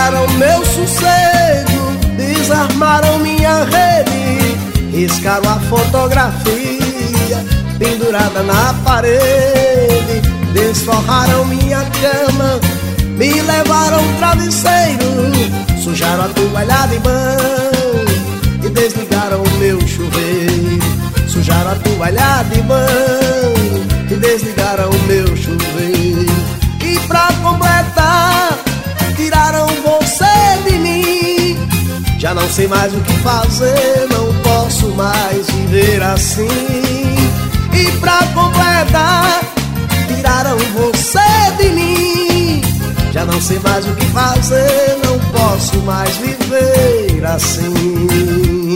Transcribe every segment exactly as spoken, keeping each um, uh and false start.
Tiraram meu sossego, desarmaram minha rede, riscaram a fotografia pendurada na parede, desforraram minha cama, me levaram um travesseiro, sujaram a toalha de banho e desligaram o meu chuveiro. Sujaram a toalha de banho e desligaram o meu chuveiro. E pra completar, tiraram você de mim. Já não sei mais o que fazer, não posso mais viver assim. E pra completar, tiraram você de mim. Já não sei mais o que fazer, não posso mais viver assim.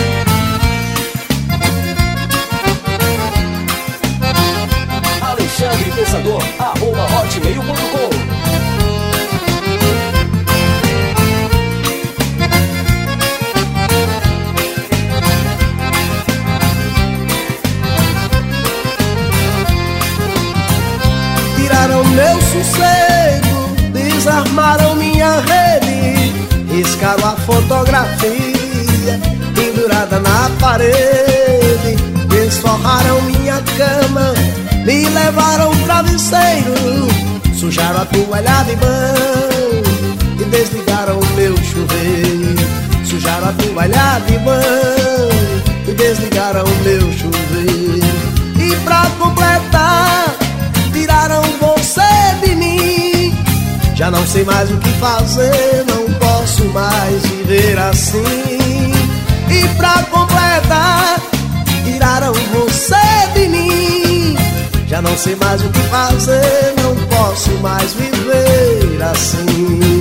Alexandre Pensador, arroba hotmail ponto com. Tiraram meu sossego, desarmaram minha rede, riscaram a fotografia pendurada na parede, desforraram minha cama, me levaram um travesseiro, sujaram a toalha de banho e desligaram o meu chuveiro. Sujaram a toalha de banho e desligaram o meu chuveiro. E pra completar, tiraram você de mim. Já não sei mais o que fazer, não posso mais viver assim. E pra completar, tiraram você de mim. Já não sei mais o que fazer, não posso mais viver assim.